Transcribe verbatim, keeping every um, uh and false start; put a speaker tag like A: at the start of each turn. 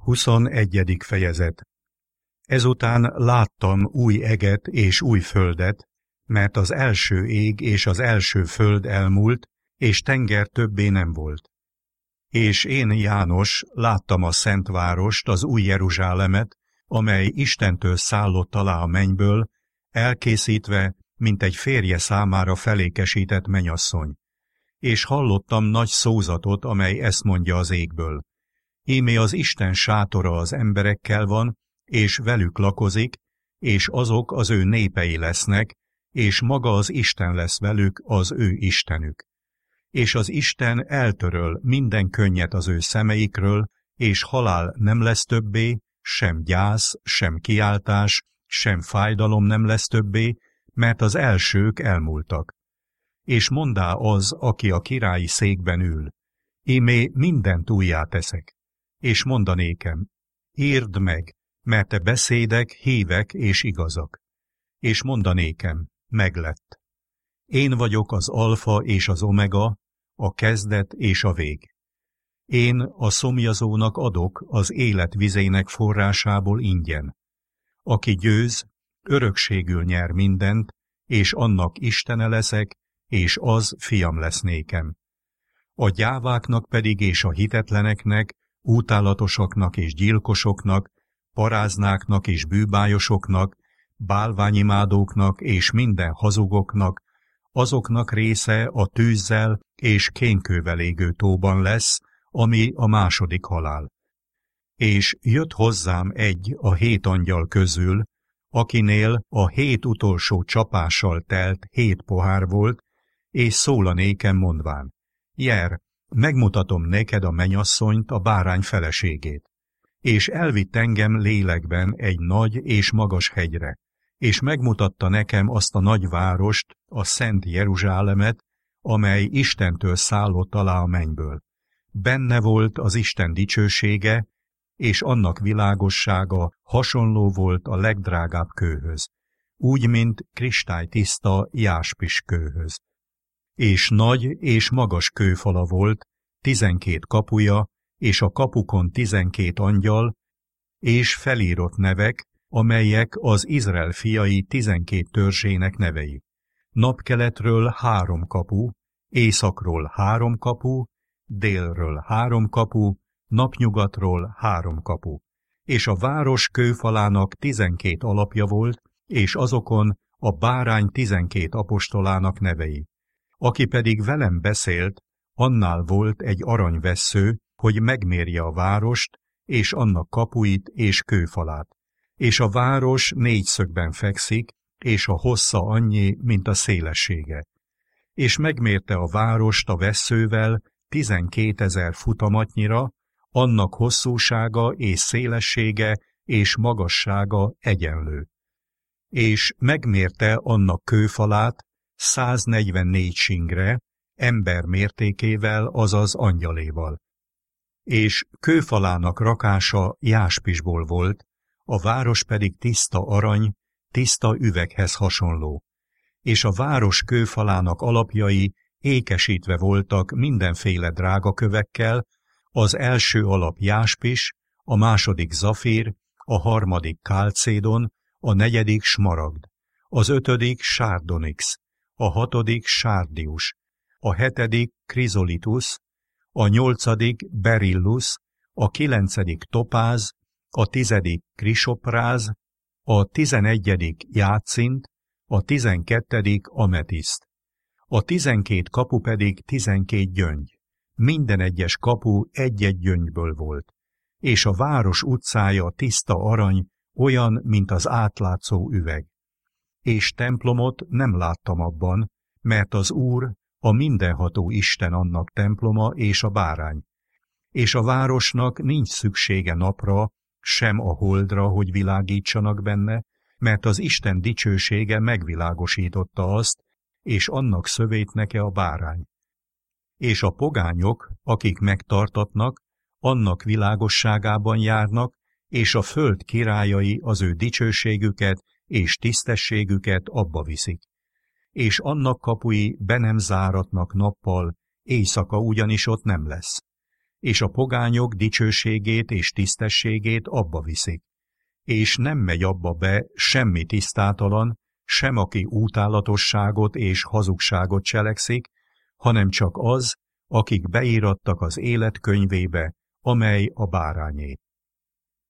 A: Huszonegyedik fejezet. Ezután láttam új eget és új földet, mert az első ég és az első föld elmúlt, és tenger többé nem volt. És én, János, láttam a szent várost, az új Jeruzsálemet, amely Istentől szállott alá a mennyből, elkészítve, mint egy férje számára felékesített mennyasszony. És hallottam nagy szózatot, amely ezt mondja az égből. Íme az Isten sátora az emberekkel van, és velük lakozik, és azok az ő népei lesznek, és maga az Isten lesz velük, az ő Istenük. És az Isten eltöröl minden könnyet az ő szemeikről, és halál nem lesz többé, sem gyász, sem kiáltás, sem fájdalom nem lesz többé, mert az elsők elmúltak. És mondá az, aki a királyi székben ül, ímé mindent újjá teszek. És mondanékem, írd meg, mert te beszédek hívek és igazak. És mondanékem, meglett. Én vagyok az alfa és az omega, a kezdet és a vég. Én a szomjazónak adok az élet vizének forrásából ingyen. Aki győz, örökségül nyer mindent, és annak Istene leszek, és az fiam lesz nékem. A gyáváknak pedig és a hitetleneknek, útálatosoknak és gyilkosoknak, paráznáknak és bűbájosoknak, bálványimádóknak és minden hazugoknak, azoknak része a tűzzel és kénkővel égő tóban lesz, ami a második halál. És jött hozzám egy a hét angyal közül, akinél a hét utolsó csapással telt hét pohár volt, és szól a nékem mondván, Jer, megmutatom neked a mennyasszonyt, a bárány feleségét. És elvitt engem lélekben egy nagy és magas hegyre, és megmutatta nekem azt a nagy várost, a szent Jeruzsálemet, amely Istentől szállott alá a mennyből. Benne volt az Isten dicsősége, és annak világossága hasonló volt a legdrágább kőhöz, úgy, mint kristálytiszta jáspis kőhöz. És nagy és magas kőfala volt, tizenkét kapuja, és a kapukon tizenkét angyal, és felírott nevek, amelyek az Izrael fiai tizenkét törzsének nevei. Napkeletről három kapu, északról három kapu, délről három kapu, napnyugatról három kapu. És a város kőfalának tizenkét alapja volt, és azokon a bárány tizenkét apostolának nevei. Aki pedig velem beszélt, annál volt egy aranyvessző, hogy megmérje a várost, és annak kapuit és kőfalát. És a város négyszögben fekszik, és a hossza annyi, mint a szélessége. És megmérte a várost a vesszővel tizenkétezer futamatnyira, annak hosszúsága és szélessége és magassága egyenlő. És megmérte annak kőfalát száznegyvennégy singre, ember mértékével, azaz angyaléval. És kőfalának rakása jáspisból volt, a város pedig tiszta arany, tiszta üveghez hasonló. És a város kőfalának alapjai ékesítve voltak mindenféle drágakövekkel, az első alap jáspis, a második zafír, a harmadik kálcédon, a negyedik smaragd, az ötödik sárdonix, a hatodik sárdius, a hetedik krizolitus, a nyolcadik berillus, a kilencedik topáz, a tizedik krisopráz, a tizenegyedik játszint, a tizenkettedik ametiszt. A tizenkét kapu pedig tizenkét gyöngy. Minden egyes kapu egy-egy gyöngyből volt, és a város utcája tiszta arany, olyan, mint az átlátszó üveg. És templomot nem láttam abban, mert az Úr, a mindenható Isten annak temploma és a bárány. És a városnak nincs szüksége napra, sem a holdra, hogy világítsanak benne, mert az Isten dicsősége megvilágosította azt, és annak szövétneke a bárány. És a pogányok, akik megtartatnak, annak világosságában járnak, és a föld királyai az ő dicsőségüket és tisztességüket abba viszik. És annak kapui be nem záratnak nappal, éjszaka ugyanis ott nem lesz. és a pogányok dicsőségét és tisztességét abba viszik, és nem megy abba be semmi tisztátalan, sem aki útálatosságot és hazugságot cselekszik, hanem csak az, akik beírattak az élet könyvébe, amely a bárányé.